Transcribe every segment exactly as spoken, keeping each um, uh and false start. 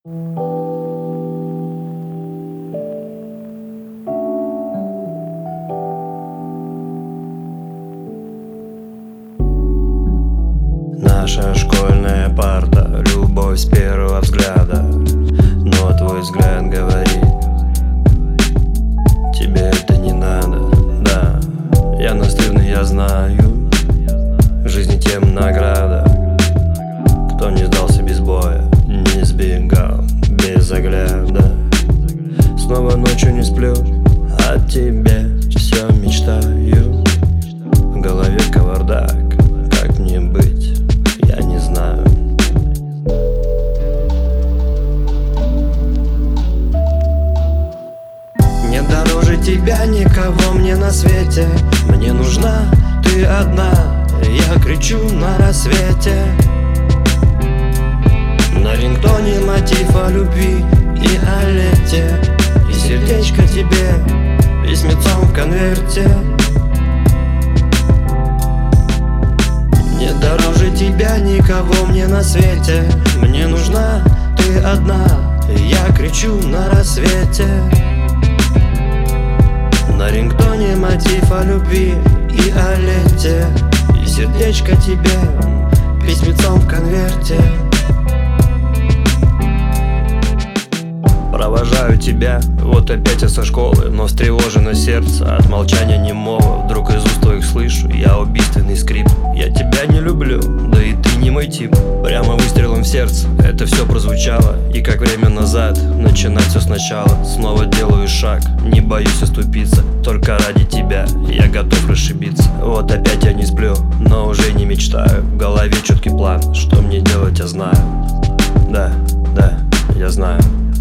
Наша школьная парта, любовь с первого взгляда. Но твой взгляд говорит: тебе это не надо. Да, я настырный, я знаю. В жизни тем награда. Кто не сдался без боя, не сбегал без огляда. Снова ночью не сплю, о тебе все мечтаю. В голове кавардак, как мне быть, я не знаю. Не дороже тебя никого мне на свете. Мне нужна ты одна, я кричу на рассвете. На рингтоне мотив о любви и о лете, и сердечко тебе письмецом в конверте. Не дороже тебя никого мне на свете. Мне нужна ты одна, я кричу на рассвете. На рингтоне мотив о любви и о лете, и сердечко тебе письмецом в конверте. Провожаю тебя, вот опять я со школы, но встревожено сердце от молчания немого. Вдруг из уст твоих слышу я убийственный скрип. Я тебя не люблю, да и ты не мой тип. Прямо выстрелом в сердце это все прозвучало. И как время назад, начинать все сначала. Снова делаю шаг, не боюсь оступиться. Только ради тебя я готов расшибиться. Вот опять я не сплю, но уже не мечтаю. В голове четкий план, что мне делать я знаю. Да, да, я знаю.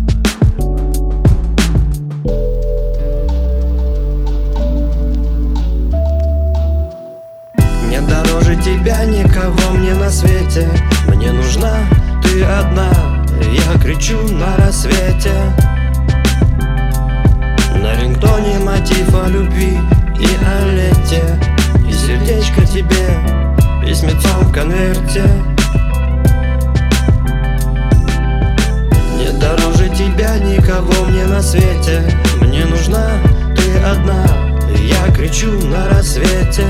Не дороже тебя никого мне на свете. Мне нужна ты одна, я кричу на рассвете. На рингтоне мотив о любви и о лете, и сердечко тебе письмецом в конверте. Не дороже тебя никого мне на свете. Мне нужна ты одна, я кричу на рассвете.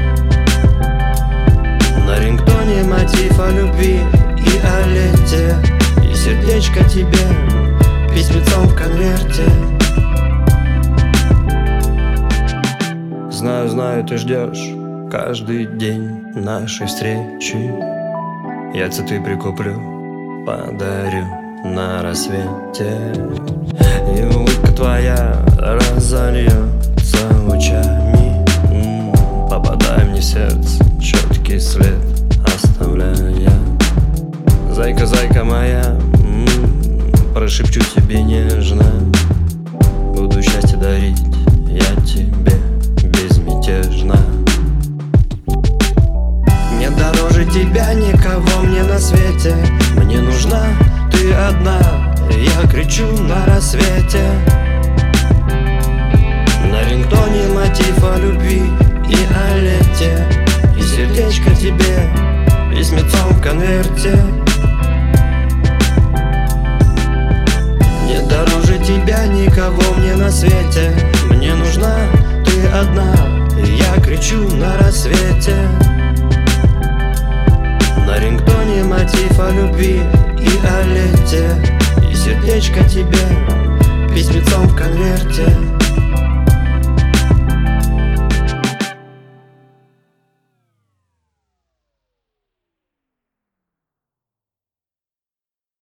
На рингтоне мотив о любви и о лете, и сердечко тебе письмецом в конверте. Знаю, знаю, ты ждешь каждый день нашей встречи. Я цветы прикуплю, подарю на рассвете. И улыбка твоя разольется лучами, м-м, попадай мне в сердце, четкий след оставляя. Зайка, зайка моя, м-м, прошепчу тебе нежно. Буду счастье дарить я тебе безмятежно. Не дороже тебя никого мне на свете. Мне нужна ты одна, я кричу на рассвете. На рингтоне мотив о любви и о лете, и сердечко тебе письмецом в конверте. Не дороже тебя никого мне на свете. Мне нужна ты одна, я кричу на рассвете. На рингтоне мотив о любви и о лете, и сердечко тебе